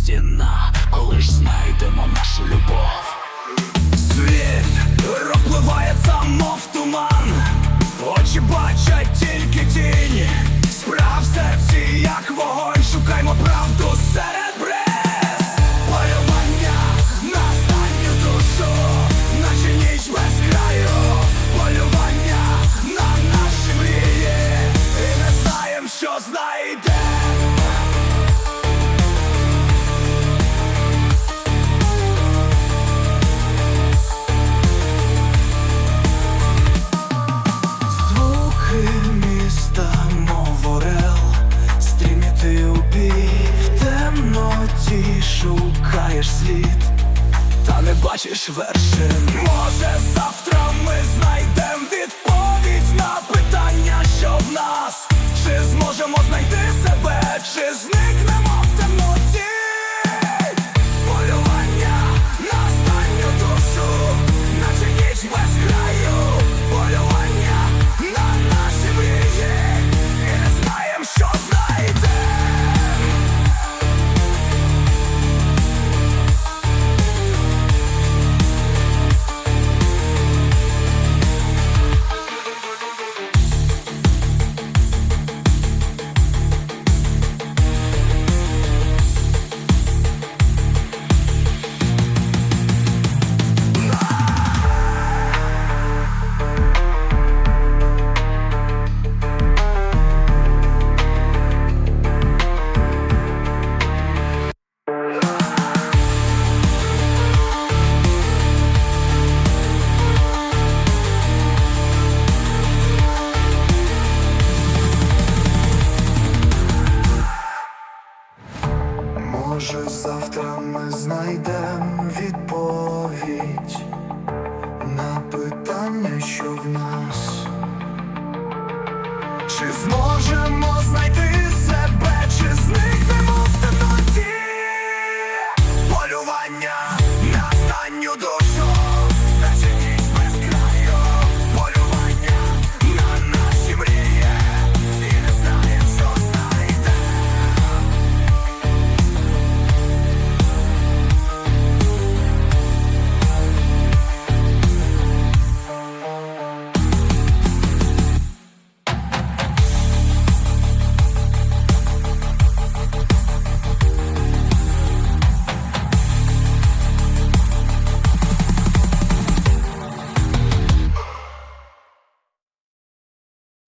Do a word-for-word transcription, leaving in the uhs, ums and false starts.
стіна, коли ж знайдемо нашу любов. Світ розпливається, мов туман, очі бачать тільки тінь. Справ в серці, як вогонь, шукаймо правду серед брез. Полювання на останню душу, наче ніч без краю. Полювання на наші мрії, і не знаєм, що знайдем. Шукаєш слід, та не бачиш вершин. Може, завтра ми знайдем відповідь на питання, що в нас. Чи зможемо знайти себе, чи зникнемо в темноті? Полювання на останню душу, наче ніч без краю. Полювання на наші мрії, і не знаєм, що знайдем. Може, завтра ми знайдем відповідь на питання, що в нас. Чи зможемо знайти